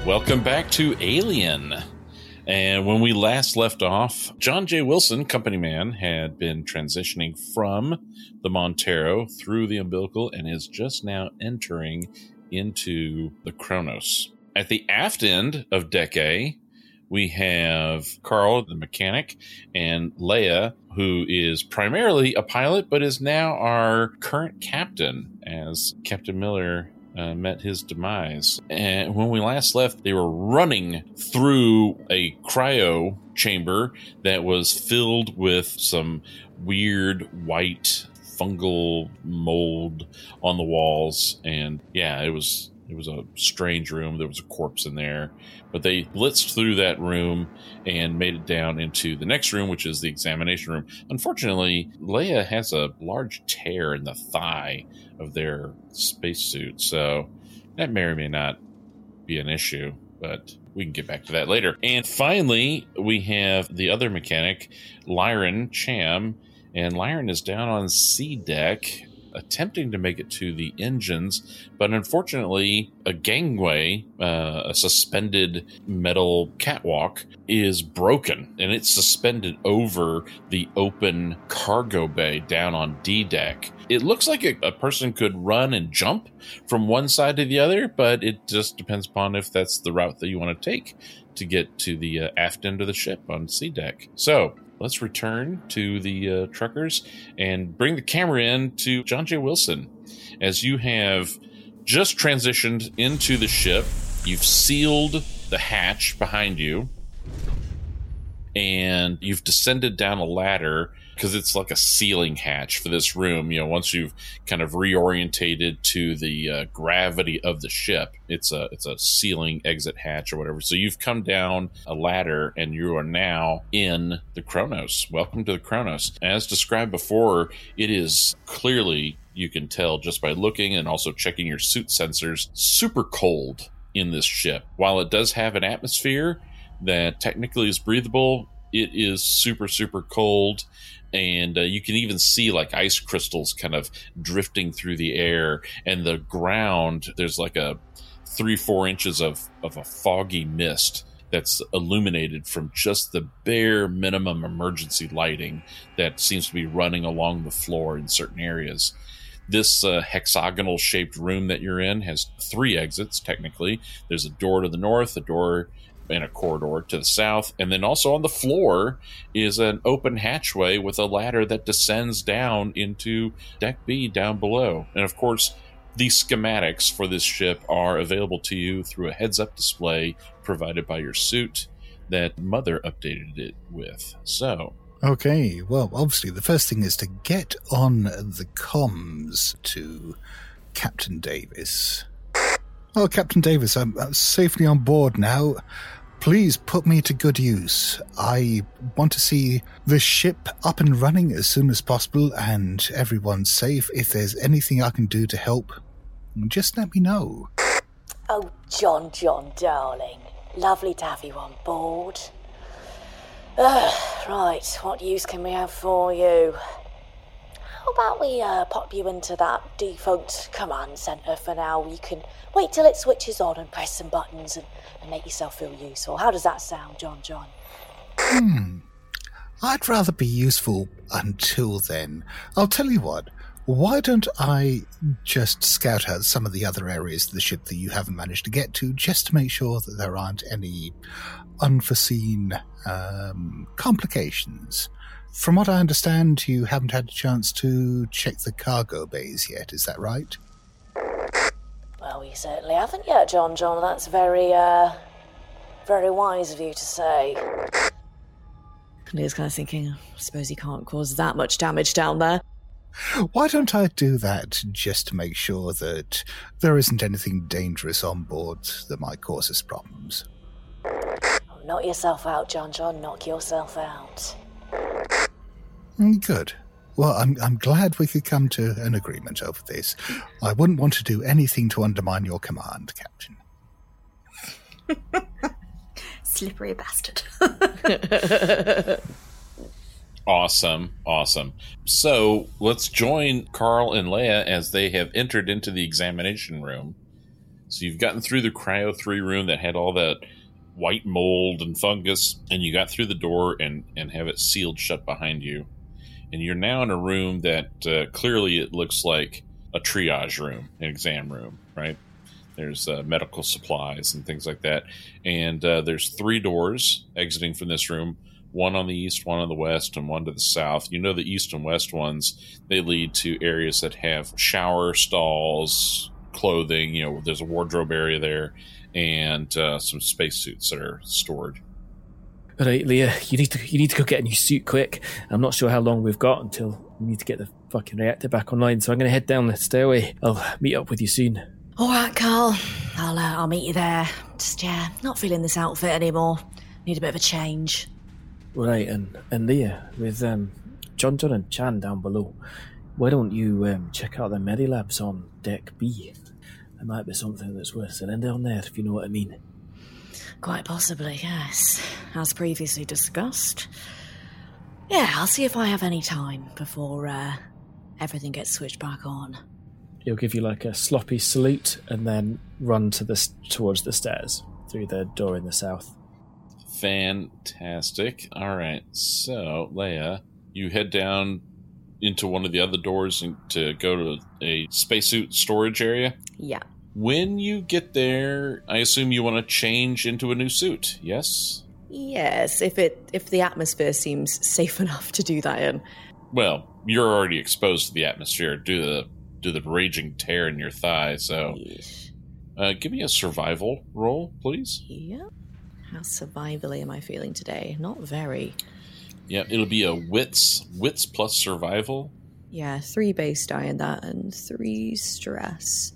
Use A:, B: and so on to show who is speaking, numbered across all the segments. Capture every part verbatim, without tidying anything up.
A: Welcome back to Alien. And when we last left off, John J. Wilson, company man, had been transitioning from the Montero through the umbilical and is just now entering into the Kronos. At the aft end of Deck A, we have Carl, the mechanic, and Leia, who is primarily a pilot, but is now our current captain, as Captain Miller Uh, met his demise. And when we last left, they were running through a cryo chamber that was filled with some weird white fungal mold on the walls. And yeah, it was it was a strange room. There was a corpse in there. But they blitzed through that room and made it down into the next room, which is the examination room. Unfortunately, Leia has a large tear in the thigh of their spacesuit, so that may or may not be an issue, but we can get back to that later. And finally, we have the other mechanic, Lyron Cham, and Lyron is down on C deck, attempting to make it to the engines, but unfortunately, a gangway, uh, a suspended metal catwalk, is broken, and it's suspended over the open cargo bay down on D deck. It looks like a, a person could run and jump from one side to the other, but it just depends upon if that's the route that you want to take to get to the uh, aft end of the ship on C deck. So let's return to the uh, truckers and bring the camera in to John J. Wilson. As you have just transitioned into the ship, you've sealed the hatch behind you, and you've descended down a ladder because it's like a ceiling hatch for this room. You know, once you've kind of reorientated to the uh, gravity of the ship, it's a it's a ceiling exit hatch or whatever. So you've come down a ladder and you are now in the Kronos. Welcome to the Kronos. As described before, it is clearly, you can tell just by looking and also checking your suit sensors, super cold in this ship. While it does have an atmosphere that technically is breathable, it is super, super cold. And uh, you can even see like ice crystals kind of drifting through the air. And the ground, there's like a three, four inches of, of a foggy mist that's illuminated from just the bare minimum emergency lighting that seems to be running along the floor in certain areas. This uh, hexagonal shaped room that you're in has three exits, technically. There's a door to the north, a door and a corridor to the south, and then also on the floor is an open hatchway with a ladder that descends down into Deck B down below. And of course, the schematics for this ship are available to you through a heads-up display provided by your suit that Mother updated it with. So,
B: okay, well, obviously the first thing is to get on the comms to Captain Davis. Well, Captain Davis, I'm, I'm safely on board now. Please put me to good use. I want to see the ship up and running as soon as possible and everyone safe. If there's anything I can do to help, just let me know.
C: Oh, John, John, darling. Lovely to have you on board. Ugh, right, what use can we have for you? How about we uh, pop you into that defunct command centre for now? You can wait till it switches on and press some buttons and, and make yourself feel useful. How does that sound, John John?
B: Hmm. I'd rather be useful until then. I'll tell you what. Why don't I just scout out some of the other areas of the ship that you haven't managed to get to, just to make sure that there aren't any unforeseen um, complications? From what I understand, you haven't had a chance to check the cargo bays yet, is that right?
C: Well, we certainly haven't yet, John John. That's very, uh, very wise of you to say.
D: Leah's kind of thinking, I suppose he can't cause that much damage down there.
B: Why don't I do that just to make sure that there isn't anything dangerous on board that might cause us problems?
C: Oh, knock yourself out, John John. Knock yourself out.
B: Good. Well, I'm I'm glad we could come to an agreement over this. I wouldn't want to do anything to undermine your command, Captain.
E: Slippery bastard.
A: Awesome, awesome. So let's join Carl and Leia as they have entered into the examination room. So you've gotten through the Cryo three room that had all that white mold and fungus, and you got through the door and, and have it sealed shut behind you. And you're now in a room that uh, clearly it looks like a triage room, an exam room, right? There's uh, medical supplies and things like that. And uh, there's three doors exiting from this room, one on the east, one on the west, and one to the south. You know the east and west ones, they lead to areas that have shower stalls, clothing, you know, there's a wardrobe area there, and uh, some spacesuits that are stored.
F: All right, Leah, you need to you need to go get a new suit quick. I'm not sure how long we've got until we need to get the fucking reactor back online, so I'm going to head down the stairway. I'll meet up with you soon.
D: All right, Carl. I'll, uh, I'll meet you there. Just, yeah, not feeling this outfit anymore. Need a bit of a change.
F: Right, and, and Leah, with um, John John and Chan down below, why don't you um, check out the Medilabs on Deck B? There might be something that's worth sending down there, if you know what I mean.
D: Quite possibly, yes. As previously discussed. Yeah, I'll see if I have any time before uh, everything gets switched back on.
F: He'll give you like a sloppy salute and then run to the towards the stairs through the door in the south.
A: Fantastic. All right, so Leia, you head down into one of the other doors and to go to a spacesuit storage area.
D: Yeah.
A: When you get there, I assume you want to change into a new suit, yes?
D: Yes, if it if the atmosphere seems safe enough to do that in.
A: Well, you're already exposed to the atmosphere due to the, due to the raging tear in your thigh, so...
D: Yes.
A: Uh, give me a survival roll, please.
D: Yeah. How survivally am I feeling today? Not very.
A: Yeah, it'll be a wits, wits plus survival.
D: Yeah, three base die in that and three stress.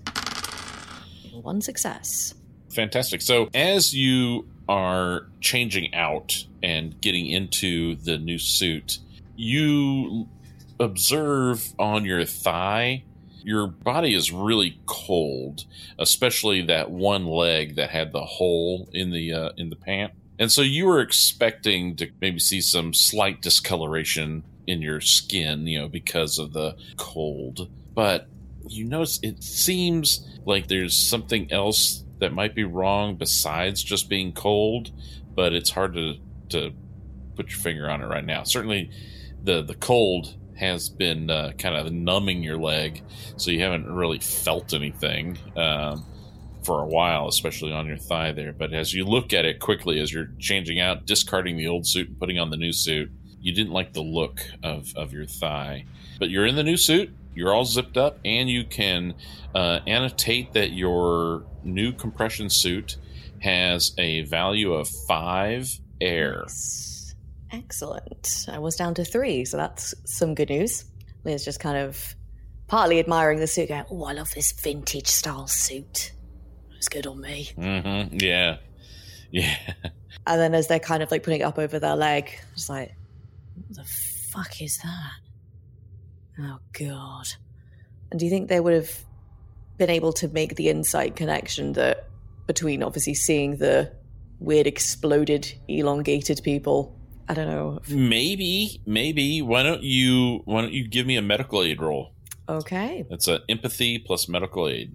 D: One success.
A: Fantastic. So as you are changing out and getting into the new suit, you observe on your thigh, your body is really cold, especially that one leg that had the hole in the uh, in the pant. And so you were expecting to maybe see some slight discoloration in your skin, you know, because of the cold. But you notice it seems like there's something else that might be wrong besides just being cold, but it's hard to to put your finger on it right now. Certainly the, the cold has been uh, kind of numbing your leg, so you haven't really felt anything um, for a while, especially on your thigh there. But as you look at it quickly, as you're changing out, discarding the old suit and putting on the new suit, you didn't like the look of, of your thigh. But you're in the new suit, you're all zipped up, and you can uh, annotate that your new compression suit has a value of five air.
D: Excellent. I was down to three, so that's some good news. Leah's just kind of partly admiring the suit, going, oh, I love this vintage style suit. It's good on me.
A: Mm-hmm. Yeah. Yeah.
D: And then as they're kind of like putting it up over their leg, just like, what the fuck is that? Oh, God. And do you think they would have been able to make the insight connection that between obviously seeing the weird exploded, elongated people? I don't know.
A: Maybe, maybe. Why don't you why don't you give me a medical aid roll?
D: Okay.
A: That's a empathy plus medical aid.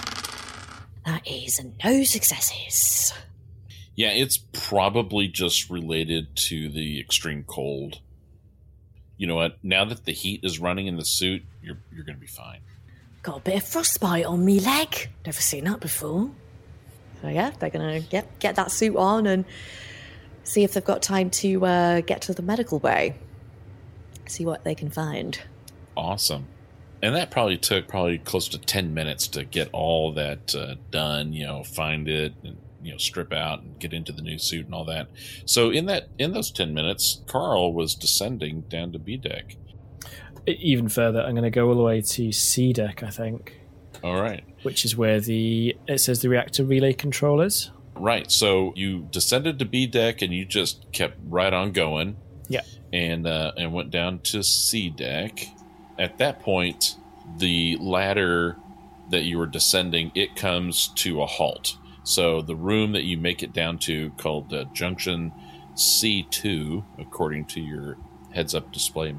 D: That is no successes.
A: Yeah, it's probably just related to the extreme cold. You know what? Now that the heat is running in the suit, you're you're going to be fine.
D: Got a bit of frostbite on me leg. Never seen that before. So yeah, they're going to get get that suit on and see if they've got time to uh, get to the medical bay. See what they can find.
A: Awesome. And that probably took probably close to ten minutes to get all that uh, done, you know, find it and, you know, strip out and get into the new suit and all that. So in that in those ten minutes, Carl was descending down to B deck.
F: Even further, I'm going to go all the way to C deck, I think.
A: All right.
F: Which is where the, it says the reactor relay control is.
A: Right. So you descended to B deck and you just kept right on going.
F: Yeah.
A: And uh, and went down to C deck. At that point, the ladder that you were descending, it comes to a halt. So the room that you make it down to, called uh, Junction C two, according to your heads-up display map,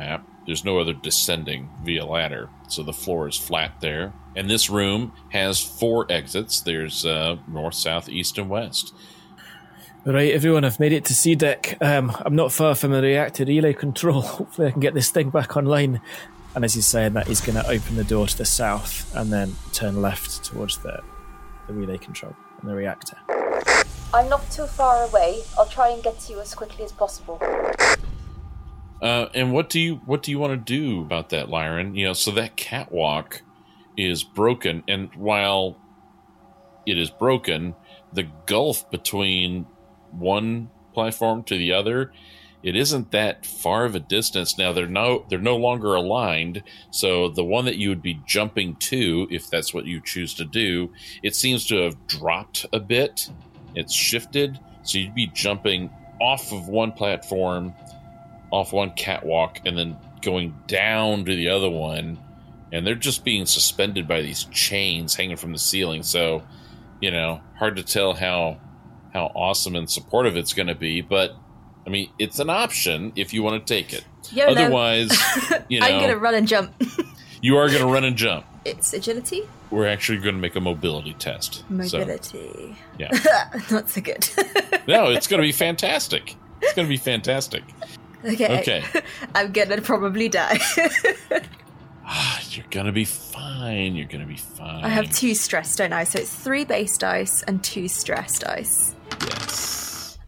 A: there's no other descending via ladder. So the floor is flat there. And this room has four exits. There's uh, north, south, east, and west.
F: All right, everyone, I've made it to C deck. Um, I'm not far from the reactor relay control. Hopefully I can get this thing back online. And as he's saying that, he's going to open the door to the south and then turn left towards the, the relay control and the reactor.
E: I'm not too far away. I'll try and get to you as quickly as possible.
A: Uh, and what do you what do you want to do about that, Lyron? You know, so that catwalk is broken, and while it is broken, the gulf between one platform to the other, it isn't that far of a distance. Now they're no they're no longer aligned, so the one that you would be jumping to, if that's what you choose to do, it seems to have dropped a bit. It's shifted, so you'd be jumping off of one platform, off one catwalk, and then going down to the other one, and they're just being suspended by these chains hanging from the ceiling. So, you know, hard to tell how how awesome and supportive it's going to be, but I mean, it's an option if you want to take it.
E: YOLO.
A: Otherwise, you know,
E: I'm going to run and jump.
A: You are going to run and jump.
E: It's agility?
A: We're actually going to make a mobility test.
E: Mobility.
A: So, yeah.
E: Not so good.
A: No, it's going to be fantastic. It's going to be fantastic.
E: Okay.
A: Okay.
E: I'm going to probably die.
A: Ah, you're going to be fine. You're going to be fine.
E: I have two stress, don't I? So it's three base dice and two stress dice.
A: Yes.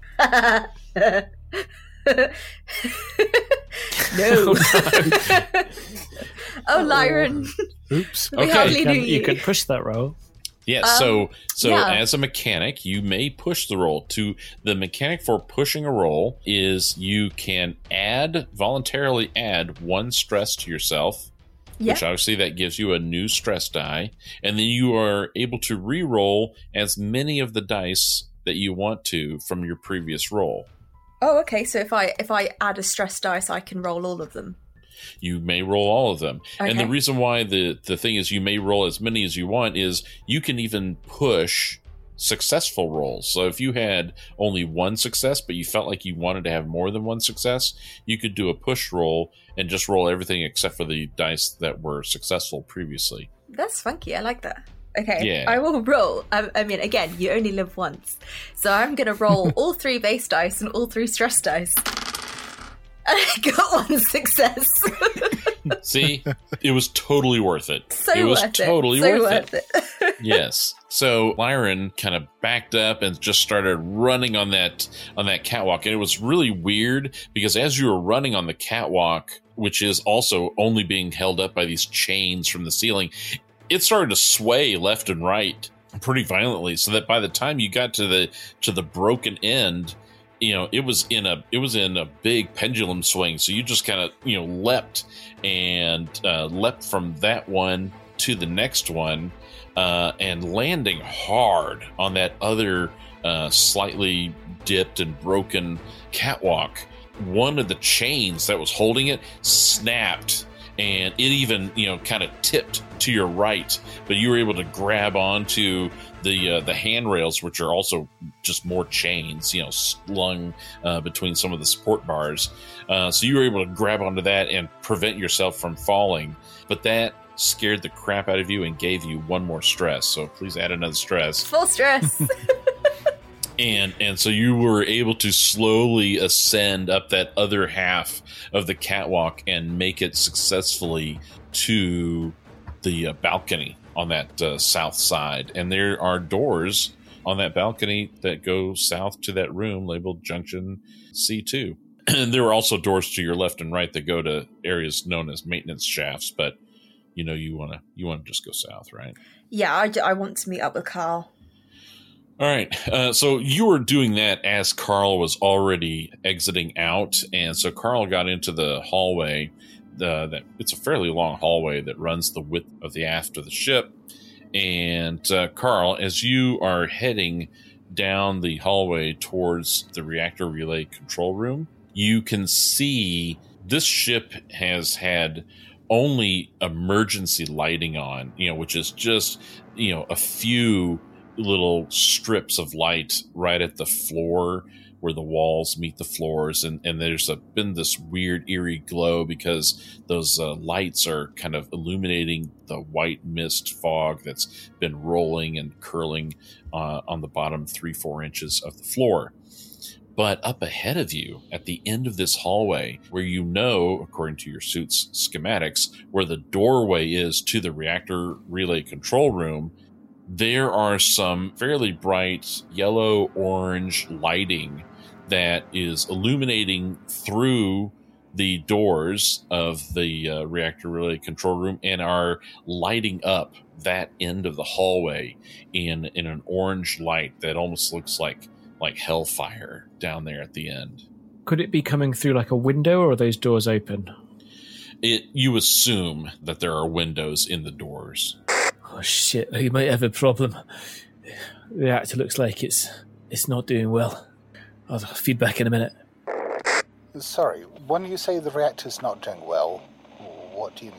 E: No. Oh, Lyron.
B: Oops.
E: We
A: Okay.
E: hardly
F: You
E: knew
F: can,
E: you.
F: you can push that roll.
A: Yeah,
E: Um,
A: so so
E: yeah.
A: as a mechanic, you may push the roll. To the mechanic for pushing a roll is you can add voluntarily add one stress to yourself,
E: Yeah.
A: which obviously that gives you a new stress die, and then you are able to re-roll as many of the dice that you want to from your previous roll.
E: Oh, okay. So if I if I add a stress dice, I can roll all of them.
A: You may roll all of them.
E: Okay.
A: And the reason why the, the thing is you may roll as many as you want is you can even push successful rolls. So if you had only one success, but you felt like you wanted to have more than one success, you could do a push roll and just roll everything except for the dice that were successful previously.
E: That's funky. I like that. Okay.
A: Yeah.
E: I will roll. I, I mean, again, you only live once. So I'm going to roll all three base dice and all three stress dice. And I got one success.
A: See, it was totally worth it.
E: So
A: it was
E: worth
A: totally
E: it. So
A: worth,
E: worth
A: it.
E: it.
A: Yes. So Lyron kind of backed up and just started running on that on that catwalk, and it was really weird because as you were running on the catwalk, which is also only being held up by these chains from the ceiling, it started to sway left and right pretty violently. So that by the time you got to the to the broken end, you know, it was in a it was in a big pendulum swing. So you just kind of, you know, leapt and uh, leapt from that one to the next one, uh, and landing hard on that other uh, slightly dipped and broken catwalk. One of the chains that was holding it snapped, and it even, you know, kind of tipped to your right, but you were able to grab onto the uh, the handrails, which are also just more chains, you know, slung uh, between some of the support bars. Uh, so you were able to grab onto that and prevent yourself from falling. But that scared the crap out of you and gave you one more stress. So please add another stress.
E: Full stress.
A: And and so you were able to slowly ascend up that other half of the catwalk and make it successfully to the uh, balcony on that uh, south side. And there are doors on that balcony that go south to that room labeled Junction C two. And there are also doors to your left and right that go to areas known as maintenance shafts. But you know, you want to you want to just go south, right?
E: Yeah, I, I want to meet up with Carl.
A: All right. Uh, so you were doing that as Carl was already exiting out. And so Carl got into the hallway. The, that it's a fairly long hallway that runs the width of the aft of the ship. And uh, Carl, as you are heading down the hallway towards the reactor relay control room, you can see this ship has had only emergency lighting on, you know, which is just, you know, a few little strips of light right at the floor where the walls meet the floors, and, and there's a, been this weird eerie glow because those uh, lights are kind of illuminating the white mist fog that's been rolling and curling uh, on the bottom three, four inches of the floor. But up ahead of you, at the end of this hallway, where you know, according to your suit's schematics, where the doorway is to the reactor relay control room, there are some fairly bright yellow-orange lighting that is illuminating through the doors of the uh, reactor relay control room and are lighting up that end of the hallway in, in an orange light that almost looks like like hellfire down there at the end.
F: Could it be coming through like a window, or are those doors open?
A: It, you assume that there are windows in the doors.
F: Oh shit, you might have a problem. The reactor looks like it's it's not doing well. I'll feedback in a minute.
B: Sorry, when you say the reactor's not doing well, what do you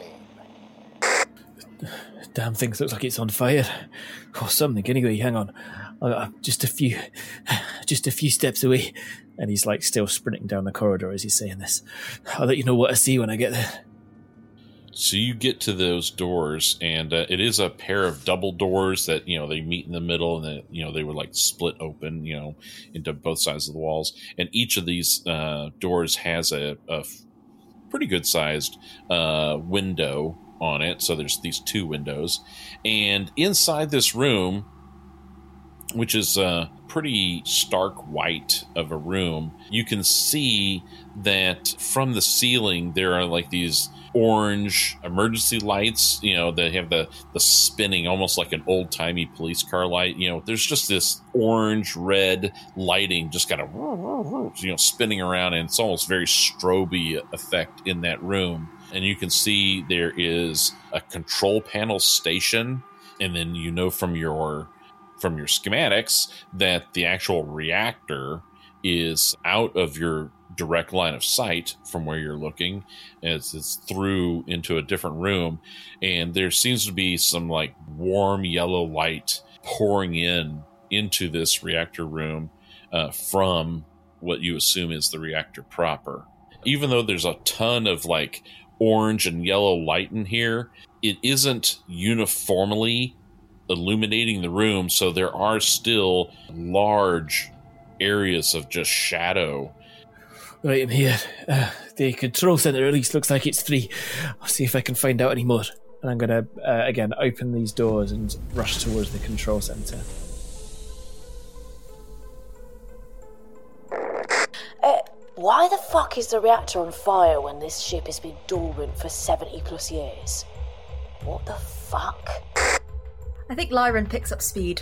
B: mean?
F: Damn thing looks like it's on fire. Or something. Anyway, hang on. I'm just a few just a few steps away. And he's like still sprinting down the corridor as he's saying this. I'll let you know what I see when I get there.
A: So you get to those doors, and uh, it is a pair of double doors that, you know, they meet in the middle, and then, you know, they were like split open, you know, into both sides of the walls. And each of these uh, doors has a, a pretty good sized uh, window on it. So there's these two windows. And inside this room, which is a pretty stark white of a room, you can see that from the ceiling there are like these orange emergency lights, you know, they have the the spinning almost like an old-timey police car light. You know, there's just this orange red lighting just kind of, you know, spinning around, and it's almost very strobe effect in that room. And you can see there is a control panel station, and then you know from your from your schematics that the actual reactor is out of your direct line of sight from where you're looking, as it's through into a different room. And there seems to be some like warm yellow light pouring in into this reactor room uh, from what you assume is the reactor proper. Even though there's a ton of like orange and yellow light in here, it isn't uniformly illuminating the room, so there are still large areas of just shadow.
F: Right, I'm here. Uh, the control center at least looks like it's free. I'll see if I can find out any more. And I'm going to, uh, again, open these doors and rush towards the control center.
C: Uh, why the fuck is the reactor on fire when this ship has been dormant for seventy plus years? What the fuck?
E: I think Lyran picks up speed.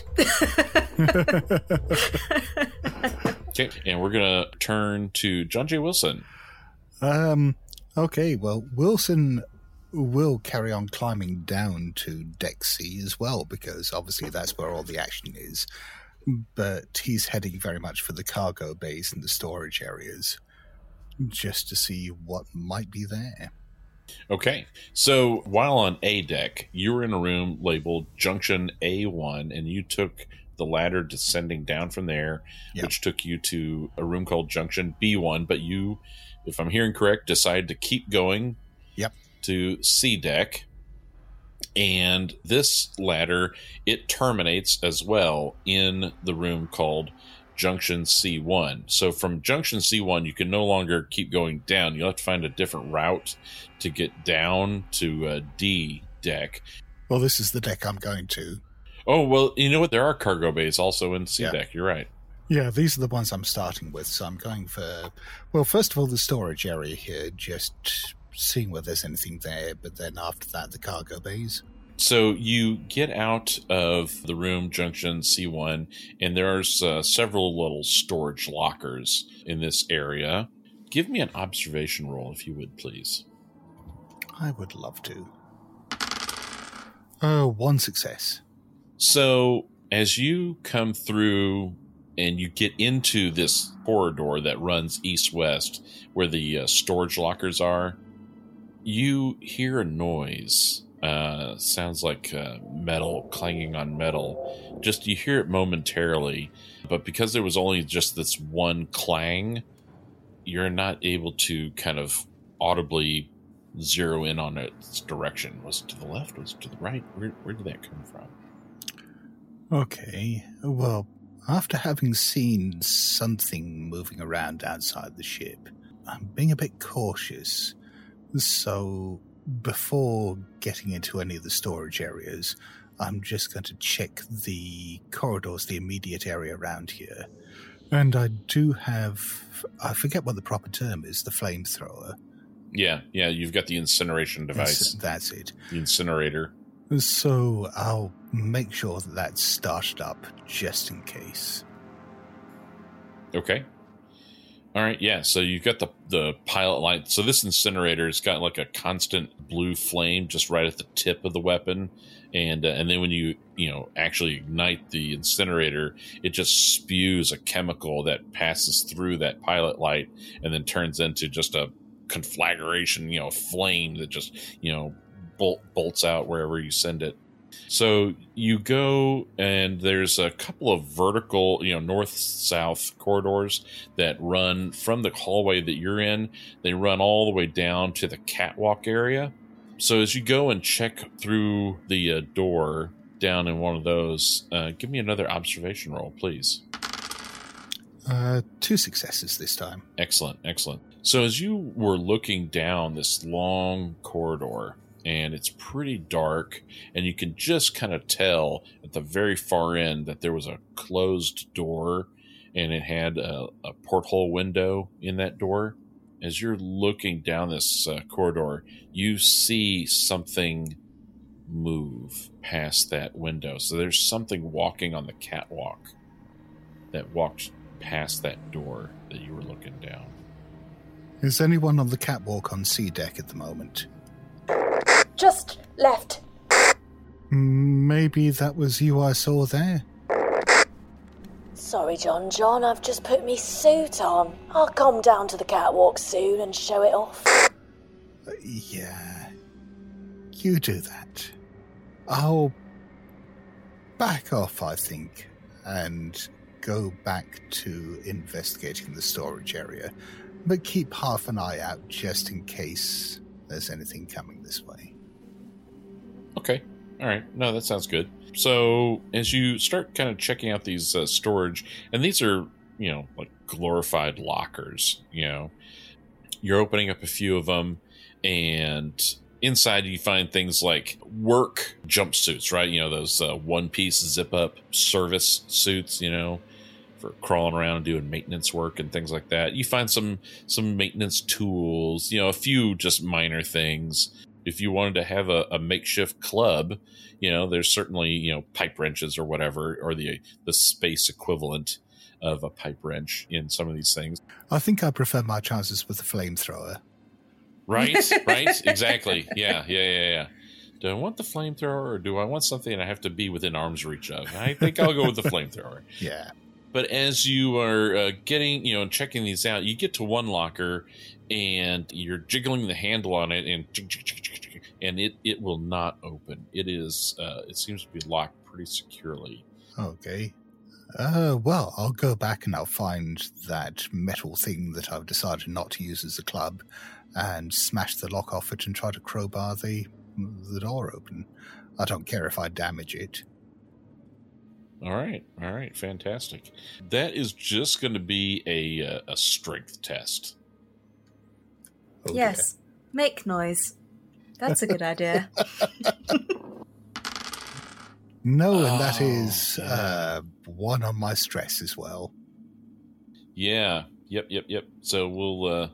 A: Okay, and we're going to turn to John J. Wilson.
B: Um, okay, well, Wilson will carry on climbing down to Deck C as well, because obviously that's where all the action is. But he's heading very much for the cargo bays and the storage areas, just to see what might be there.
A: Okay, so while on A deck, you were in a room labeled Junction A one, and you took the ladder descending down from there, yep, which took you to a room called Junction B one, but you, if I'm hearing correct, decided to keep going
B: yep.
A: to C deck. And this ladder, it terminates as well in the room called Junction C one. So from Junction C one, you can no longer keep going down. You'll have to find a different route to get down to uh, D deck.
B: Well, this is the deck I'm going to.
A: Oh, well, you know what? There are cargo bays also in C
B: yeah.
A: deck. You're right.
B: Yeah, these are the ones I'm starting with. So I'm going for, well, first of all, the storage area here, just seeing whether there's anything there. But then after that, the cargo bays.
A: So you get out of the room Junction C one, and there's uh, several little storage lockers in this area. Give me an observation roll, if you would, please.
B: I would love to. Oh, one success.
A: So as you come through and you get into this corridor that runs east-west, where the uh, storage lockers are, you hear a noise Uh, sounds like uh, metal clanging on metal. Just you hear it momentarily, but because there was only just this one clang, you're not able to kind of audibly zero in on its direction. Was it to the left? Was it to the right? Where, where did that come from?
B: Okay, well, after having seen something moving around outside the ship, I'm being a bit cautious. So before getting into any of the storage areas, I'm just going to check the corridors, the immediate area around here. And I do have, I forget what the proper term is, the flamethrower.
A: Yeah, yeah, you've got the incineration device.
B: That's, that's it.
A: The incinerator.
B: So I'll make sure that that's started up just in case.
A: Okay. All right, yeah, so you've got the, the pilot light. So this incinerator's got like a constant blue flame just right at the tip of the weapon. And uh, and then when you, you know, actually ignite the incinerator, it just spews a chemical that passes through that pilot light and then turns into just a conflagration, you know, flame that just, you know, bolt, bolts out wherever you send it. So you go, and there's a couple of vertical, you know, north-south corridors that run from the hallway that you're in. They run all the way down to the catwalk area. So as you go and check through the uh, door down in one of those, uh, give me another observation roll, please.
B: Uh, two successes this time.
A: Excellent, excellent. So as you were looking down this long corridor, and it's pretty dark, and you can just kind of tell at the very far end that there was a closed door, and it had a, a porthole window in that door. As you're looking down this uh, corridor, you see something move past that window. So there's something walking on the catwalk that walked past that door that you were looking down.
B: Is anyone on the catwalk on C deck at the moment?
C: Just left.
B: Maybe that was you I saw there?
C: Sorry, John John, I've just put me suit on. I'll come down to the catwalk soon and show it off.
B: Uh, yeah, you do that. I'll back off, I think, and go back to investigating the storage area, but keep half an eye out just in case there's anything coming this way.
A: Okay. All right. No, that sounds good. So as you start kind of checking out these uh, storage, and these are, you know, like glorified lockers, you know, you're opening up a few of them, and inside you find things like work jumpsuits, right? You know, those uh, one-piece zip-up service suits, you know, for crawling around and doing maintenance work and things like that. You find some some maintenance tools, you know, a few just minor things. If you wanted to have a, a makeshift club, you know, there's certainly, you know, pipe wrenches or whatever, or the the space equivalent of a pipe wrench in some of these things.
B: I think I prefer my chances with the flamethrower.
A: Right, right, exactly. Yeah, yeah, yeah, yeah. Do I want the flamethrower, or do I want something I have to be within arm's reach of? I think I'll go with the flamethrower.
B: Yeah.
A: But as you are uh, getting, you know, checking these out, you get to one locker, and you're jiggling the handle on it, and and it, it will not open. It is, uh, it seems to be locked pretty securely.
B: Okay. Uh, well, I'll go back and I'll find that metal thing that I've decided not to use as a club, and smash the lock off it and try to crowbar the the door open. I don't care if I damage it.
A: All right, all right, fantastic. That is just going to be a a strength test.
B: Oh,
E: yes,
B: dear.
E: Make noise. That's a good idea.
B: No, and that
A: Oh,
B: is
A: yeah.
B: uh, one on my stress as well.
A: Yeah. Yep. Yep. Yep. So we'll. Uh,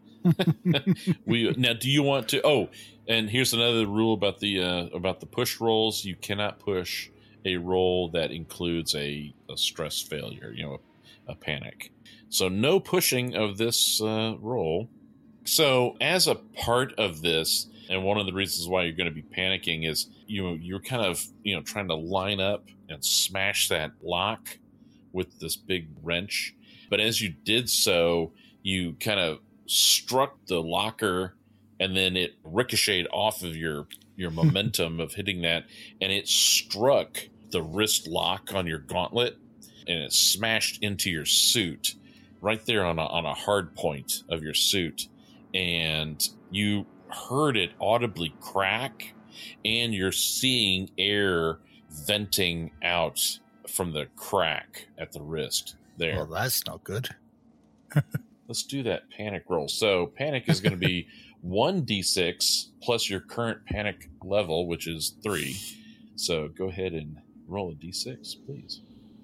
A: we now. Do you want to? Oh, and here's another rule about the uh, about the push rolls. You cannot push a roll that includes a, a stress failure. You know, a, a panic. So no pushing of this uh, roll. So as a part of this, and one of the reasons why you're going to be panicking is you know, you're kind of, you know, trying to line up and smash that lock with this big wrench. But as you did so, you kind of struck the locker, and then it ricocheted off of your your momentum of hitting that, and it struck the wrist lock on your gauntlet, and it smashed into your suit right there on a, on a hard point of your suit, and you heard it audibly crack, and you're seeing air venting out from the crack at the wrist there.
B: Well, that's not good.
A: Let's do that panic roll. So panic is going to be one d six plus your current panic level, which is three. So go ahead and roll a d six, please.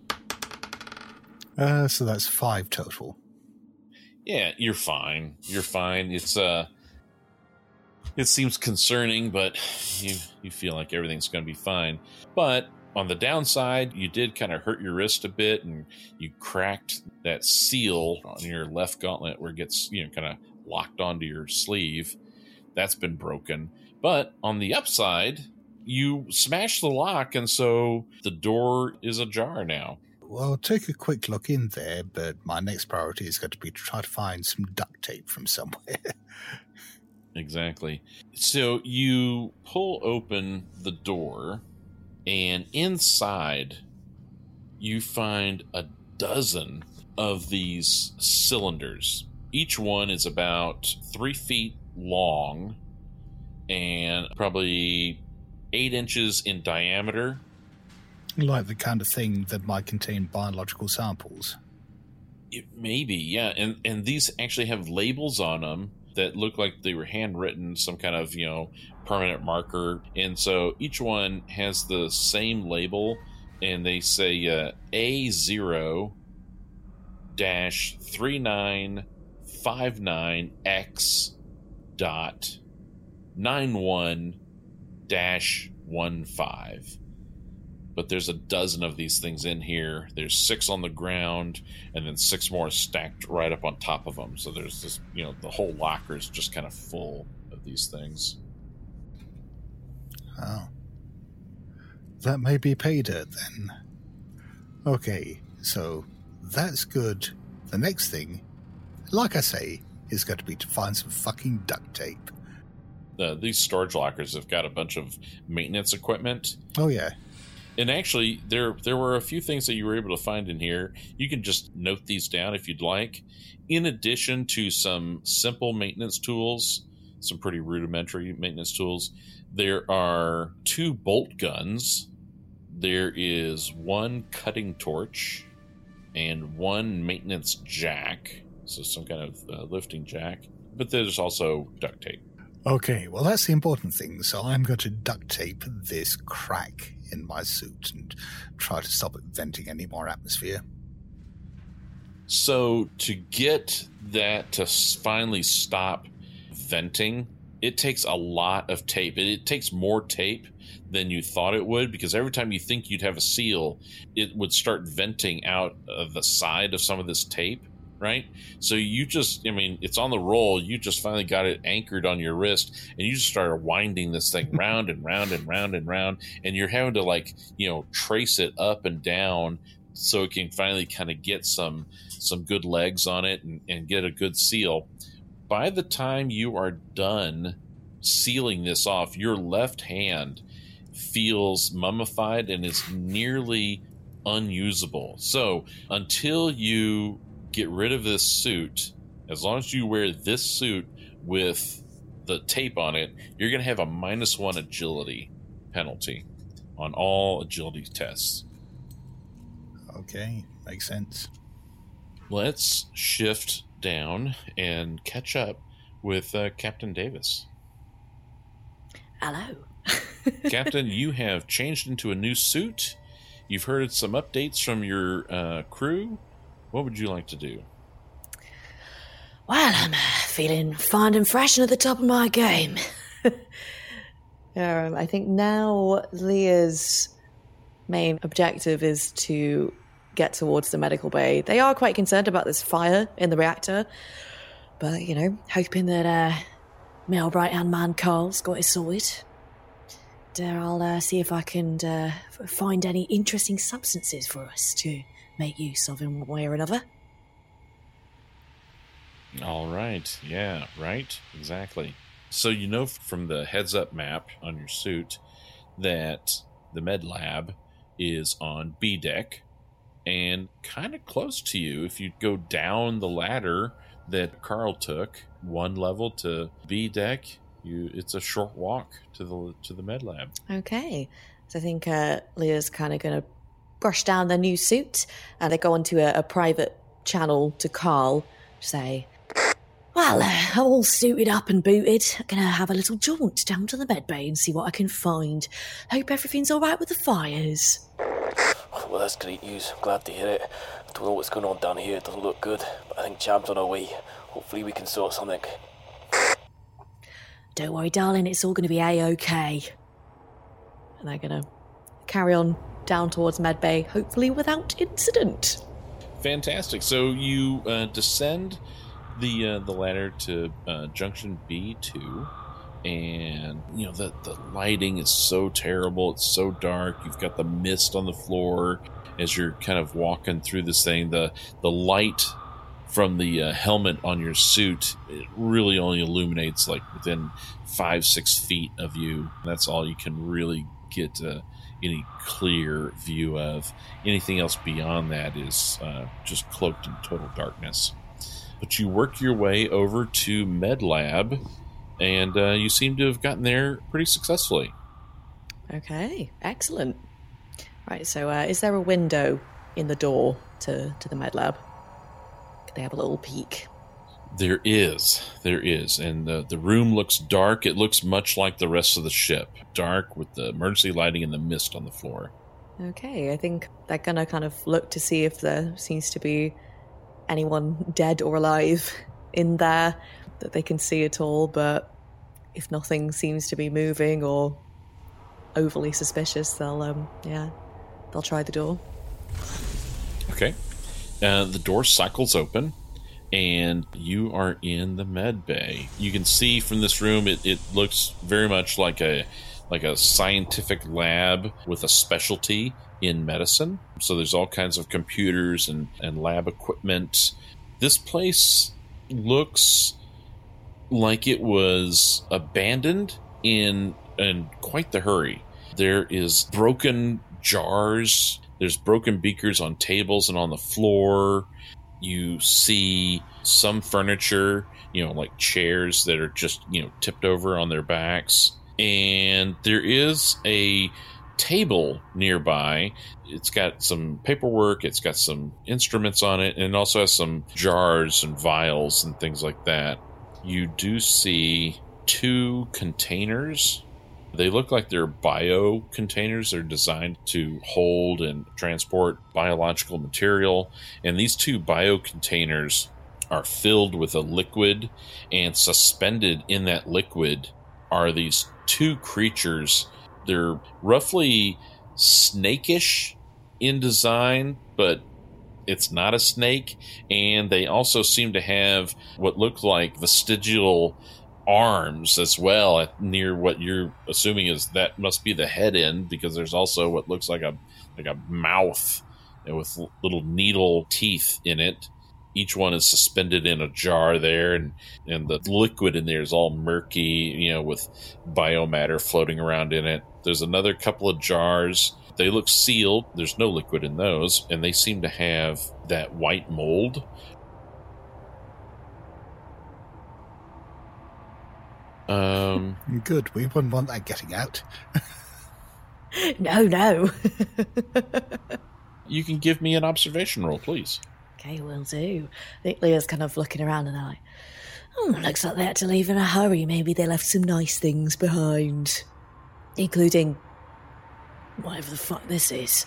B: Uh, so that's five total.
A: Yeah, you're fine. You're fine. It's uh, it seems concerning, but you you feel like everything's going to be fine. But on the downside, you did kind of hurt your wrist a bit, and you cracked that seal on your left gauntlet where it gets, you know, kind of locked onto your sleeve. That's been broken. But on the upside, you smashed the lock, and so the door is ajar now.
B: Well, I'll take a quick look in there, but my next priority is going to be to try to find some duct tape from somewhere.
A: Exactly. So you pull open the door, and inside you find a dozen of these cylinders. Each one is about three feet long and probably eight inches in diameter.
B: Like the kind of thing that might contain biological samples.
A: It maybe, yeah. And and these actually have labels on them that look like they were handwritten, some kind of, you know, permanent marker. And so each one has the same label, and they say uh, A zero dash three nine five nine X dot nine one dash one five. But there's a dozen of these things in here. There's six on the ground, and then six more stacked right up on top of them. So there's this, you know, the whole locker is just kind of full of these things.
B: Oh. That may be pay dirt then. Okay, so that's good. The next thing, like I say, is going to be to find some fucking duct tape.
A: Uh, these storage lockers have got a bunch of maintenance equipment.
B: Oh, yeah.
A: And actually, there there were a few things that you were able to find in here. You can just note these down if you'd like. In addition to some simple maintenance tools, some pretty rudimentary maintenance tools, there are two bolt guns. There is one cutting torch and one maintenance jack. So some kind of uh, lifting jack. But there's also duct tape.
B: Okay, well, that's the important thing. So I'm going to duct tape this crack in my suit and try to stop it venting any more atmosphere.
A: So to get that to finally stop venting, it takes a lot of tape. It, it takes more tape than you thought it would, because every time you think you'd have a seal, it would start venting out of the side of some of this tape. Right? So you just, I mean, it's on the roll. You just finally got it anchored on your wrist, and you just started winding this thing round and round and round and round. And you're having to, like, you know, trace it up and down so it can finally kind of get some some good legs on it and, and get a good seal. By the time you are done sealing this off, your left hand feels mummified and is nearly unusable. So until you get rid of this suit, as long as you wear this suit with the tape on it, you're going to have a minus one agility penalty on all agility tests.
B: Okay, makes sense.
A: Let's shift down and catch up with uh, Captain Davis.
D: Hello.
A: Captain, you have changed into a new suit. You've heard some updates from your uh, crew. What would you like to do?
C: Well, I'm uh, feeling fine and fresh and at the top of my game.
D: um, I think now Leah's main objective is to get towards the medical bay. They are quite concerned about this fire in the reactor, but, you know, hoping that uh, my old right-hand man Carl's got it sorted. Uh, I'll uh, see if I can uh, find any interesting substances for us to make use of in one way or another.
A: All right. Yeah, right. Exactly. So you know from the heads-up map on your suit that the med lab is on B deck, and kind of close to you. If you go down the ladder that Carl took, one level to B deck, you it's a short walk to the to the med lab.
D: Okay, so I think uh, Leah's kind of going to brush down their new suit, and they go onto a, a private channel to Carl, say, "Well, uh, I'm all suited up and booted. I'm going to have a little jaunt down to the med bay and see what I can find. Hope everything's all right with the fires."
G: Well, that's great news. I'm glad to hear it. I don't know what's going on down here. It doesn't look good, but I think Cham's on our way. Hopefully we can sort something.
D: "Don't worry, darling, it's all going to be A-okay." And they're going to carry on down towards medbay, hopefully without incident.
A: Fantastic. So you uh, descend the uh, the ladder to uh, junction B two, and you know the the lighting is so terrible. It's so dark. You've got the mist on the floor as you're kind of walking through this thing. The the light from the uh, helmet on your suit, it really only illuminates like within five six feet of you. That's all you can really get uh, any clear view of. Anything else beyond that is uh, just cloaked in total darkness. But you work your way over to Med Lab, and uh, you seem to have gotten there pretty successfully.
D: Okay, excellent. Right, so uh, is there a window in the door to, to the med lab? Could they have a little peek?
A: There is. There is. And the, the room looks dark. It looks much like the rest of the ship. Dark with the emergency lighting and the mist on the floor.
D: Okay, I think they're going to kind of look to see if there seems to be anyone dead or alive in there that they can see at all, but if nothing seems to be moving or overly suspicious, they'll, um, yeah, they'll try the door.
A: Okay. Uh, the door cycles open, and you are in the med bay. You can see from this room, it, it looks very much like a like a scientific lab with a specialty in medicine. So there's all kinds of computers and, and lab equipment. This place looks like it was abandoned in, in quite the hurry. There is broken jars. There's broken beakers on tables and on the floor. You see some furniture, you know, like chairs that are just, you know, tipped over on their backs. And there is a table nearby. It's got some paperwork. It's got some instruments on it. And it also has some jars and vials and things like that. You do see two containers. They look like they're bio containers. They're designed to hold and transport biological material. And these two bio containers are filled with a liquid, and suspended in that liquid are these two creatures. They're roughly snakish in design, but it's not a snake. And they also seem to have what look like vestigial arms as well near what you're assuming is that must be the head end, because there's also what looks like a like a mouth with little needle teeth in it. Each one is suspended in a jar there, and and the liquid in there is all murky, you know, with biomatter floating around in it. There's another couple of jars. They look sealed. There's no liquid in those, and they seem to have that white mold. Um,
B: Good. We wouldn't want that getting out.
D: No, no.
A: You can give me an observation roll, please.
D: Okay, will do. I think Leah's kind of looking around and they're like, oh, looks like they had to leave in a hurry. Maybe they left some nice things behind. Including whatever the fuck this is.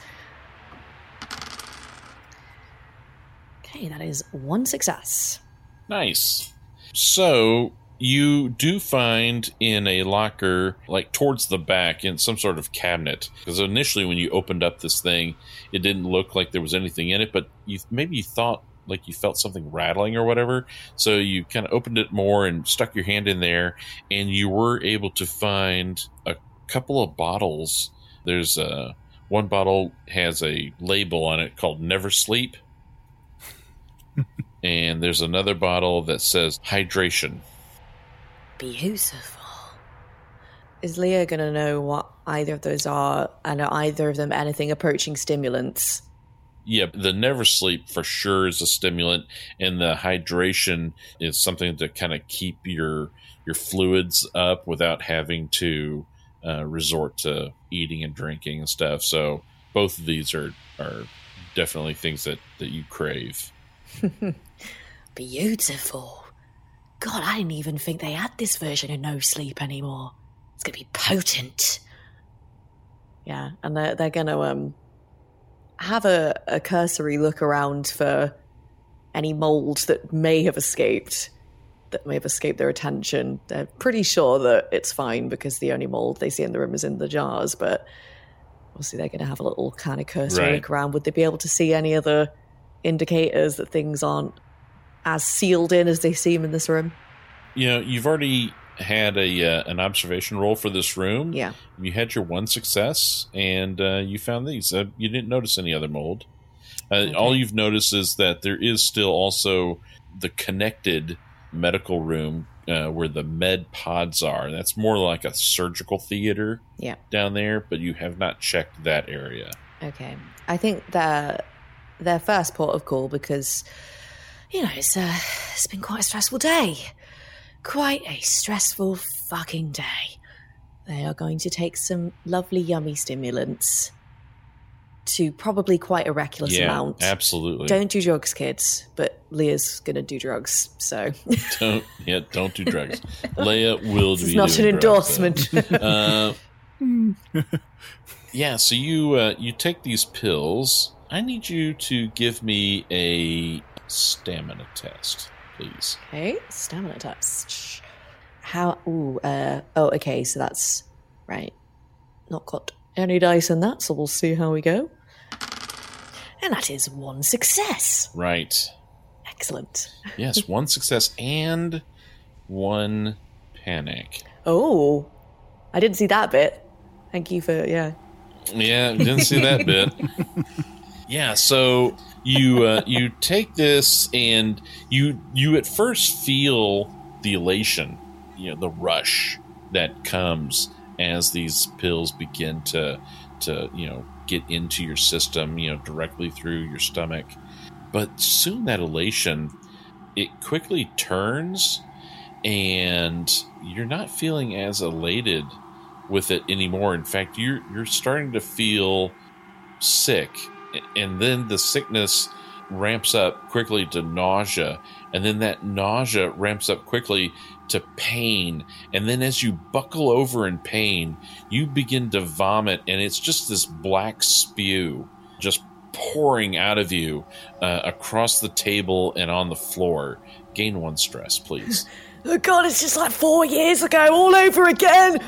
D: Okay, that is one success.
A: Nice. So you do find in a locker, like towards the back, in some sort of cabinet. Because initially when you opened up this thing, it didn't look like there was anything in it, but you maybe you thought like you felt something rattling or whatever. So you kind of opened it more and stuck your hand in there, and you were able to find a couple of bottles. There's a, one bottle has a label on it called Never Sleep. And there's another bottle that says hydration.
D: Beautiful. Is Leah going to know what either of those are, and are either of them anything approaching stimulants?
A: Yeah, the Never Sleep for sure is a stimulant, and the hydration is something to kind of keep your your fluids up without having to uh, resort to eating and drinking and stuff. So both of these are, are definitely things that, that you crave.
C: Beautiful. God, I didn't even think they had this version of No Sleep anymore. It's going to be potent.
D: Yeah, and they're, they're going to um, have a, a cursory look around for any mold that may have escaped, that may have escaped their attention. They're pretty sure that it's fine because the only mold they see in the room is in the jars, but obviously they're going to have a little kind of cursory
A: Right.
D: look around. Would they be able to see any other indicators that things aren't as sealed in as they seem in this room?
A: You know, you've already had a uh, an observation roll for this room.
D: Yeah.
A: You had your one success, and uh, you found these. Uh, you didn't notice any other mold. Uh,
D: Okay.
A: All you've noticed is that there is still also the connected medical room uh, where the med pods are. That's more like a surgical theater
D: Yeah.
A: down there, but you have not checked that area.
D: Okay. I think their their first port of call, because, you know, it's uh, it's been quite a stressful day. Quite a stressful fucking day. They are going to take some lovely, yummy stimulants to probably quite a reckless
A: Yeah,
D: amount.
A: absolutely.
D: Don't do drugs, kids, but Leah's going to do drugs, so...
A: Don't yeah, don't do drugs. Leia will
D: This is
A: be
D: not
A: doing
D: an
A: drugs,
D: endorsement.
A: though. uh, yeah, so you uh, you take these pills. I need you to give me a stamina test, please.
D: Okay, stamina test. How? Ooh, uh, oh, okay, so that's right. Not got any dice in that, so we'll see how we go.
C: And that is one success.
A: Right.
D: Excellent.
A: Yes, one success and one panic.
D: Oh, I didn't see that bit. Thank you for, yeah.
A: Yeah, didn't see that bit. Yeah, so you uh, you take this and you you at first feel the elation, you know, the rush that comes as these pills begin to to you know get into your system, you know, directly through your stomach. But soon that elation, it quickly turns, and you're not feeling as elated with it anymore. In fact, you're you're starting to feel sick, and then the sickness ramps up quickly to nausea, and then that nausea ramps up quickly to pain, and then as you buckle over in pain, you begin to vomit, and it's just this black spew just pouring out of you uh, across the table and on the floor. Gain one stress, please.
C: Oh God, it's just like four years ago, all over again.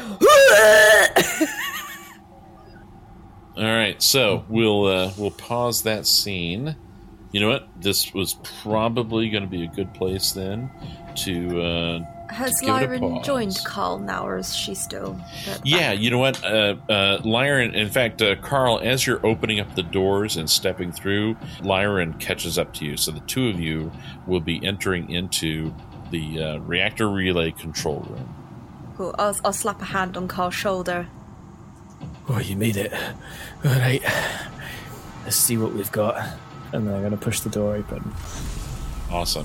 A: All right, so we'll uh, we'll pause that scene. You know what? This was probably going to be a good place then to. Uh,
E: Has
A: to give it a
E: Lyran
A: pause.
E: joined Carl now, or is she still? at the
A: Yeah,
E: back?
A: you know what, uh, uh, Lyran. In fact, uh, Carl, as you're opening up the doors and stepping through, Lyran catches up to you. So the two of you will be entering into the uh, reactor relay control room.
E: Cool. I'll, I'll slap a hand on Carl's shoulder.
F: Oh, you made it. All right. Let's see what we've got. And then I'm going to push the door open.
A: Awesome.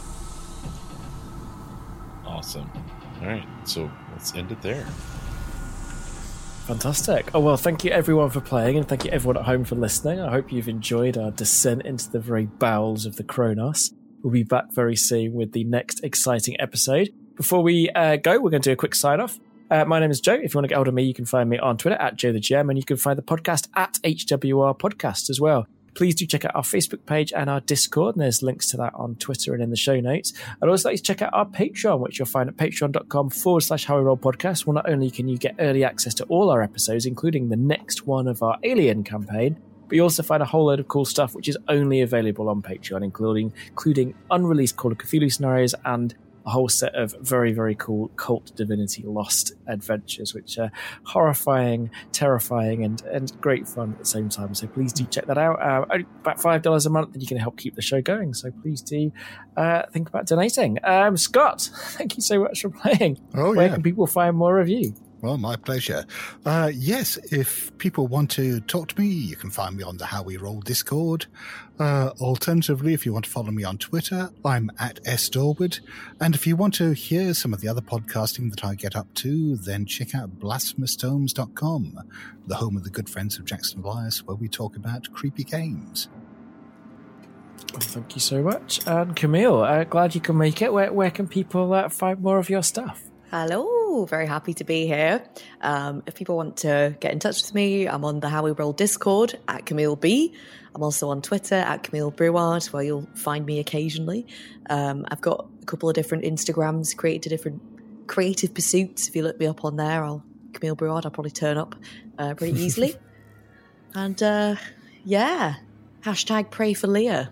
A: Awesome. All right, so let's end it there.
F: Fantastic. Oh, well, thank you everyone for playing, and thank you everyone at home for listening. I hope you've enjoyed our descent into the very bowels of the Kronos. We'll be back very soon with the next exciting episode. Before we uh, go, we're going to do a quick sign-off. Uh, my name is Joe. If you want to get hold of me, you can find me on Twitter at Joe the Gem, and you can find the podcast at H W R Podcast as well. Please do check out our Facebook page and our Discord, and there's links to that on Twitter and in the show notes. I'd also like you to check out our Patreon, which you'll find at patreon.com forward slash How We Roll Podcast. Well, not only can you get early access to all our episodes, including the next one of our Alien campaign, but you also find a whole load of cool stuff which is only available on Patreon, including, including unreleased Call of Cthulhu scenarios and a whole set of very, very cool Cult Divinity Lost adventures, which are horrifying, terrifying, and, and great fun at the same time. So please do check that out. Uh, only about five dollars a month, and you can help keep the show going. So please do uh, think about donating. Um, Scott, thank you so much for playing.
B: Oh,
F: Where
B: yeah.
F: can people find more of you?
B: Well, my pleasure. Uh, yes, if people want to talk to me, you can find me on the How We Roll Discord. Uh, alternatively, if you want to follow me on Twitter, I'm at S Dorwood. And if you want to hear some of the other podcasting that I get up to, then check out blasphemous tomes dot com, the home of the good friends of Jackson Elias, where we talk about creepy games.
F: Well, thank you so much. And Camille, uh, glad you can make it. Where, where can people uh, find more of your stuff?
D: Hello, very happy to be here. Um, if people want to get in touch with me, I'm on the How We Roll Discord at Camille B. I'm also on Twitter at Camille Bruard, where you'll find me occasionally. Um, I've got a couple of different Instagrams created to different creative pursuits. If you look me up on there, I'll Camille Bruard. I'll probably turn up uh, pretty easily. And uh, yeah, hashtag pray for Leah.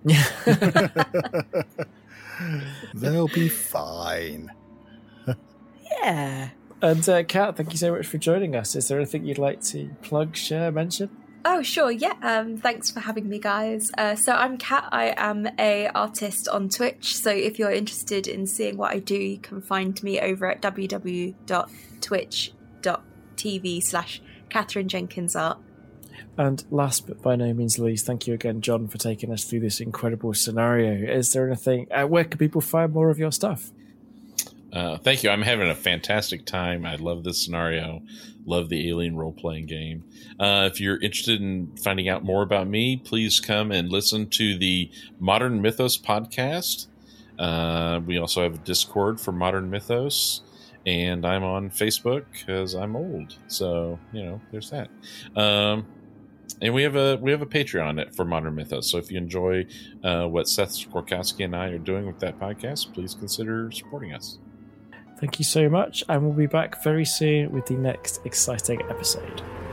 B: They'll be fine.
D: Yeah.
F: And uh, Kat, thank you so much for joining us. Is there anything you'd like to plug, share, mention?
E: Oh, sure, yeah. Um, thanks for having me, guys. Uh, so I'm Kat. I am a artist on Twitch. So if you're interested in seeing what I do, you can find me over at w w w dot twitch dot t v slash Catherine Jenkins Art.
F: And last but by no means least, thank you again, John, for taking us through this incredible scenario. Is there anything, uh, where can people find more of your stuff?
A: Uh, thank you. I'm having a fantastic time. I love this scenario. Love the Alien role-playing game. Uh, if you're interested in finding out more about me, please come and listen to the Modern Mythos podcast. Uh, we also have a Discord for Modern Mythos. And I'm on Facebook because I'm old. So, you know, there's that. Um, and we have a we have a Patreon for Modern Mythos. So if you enjoy uh, what Seth Skorkowski and I are doing with that podcast, please consider supporting us.
F: Thank you so much, and we'll be back very soon with the next exciting episode.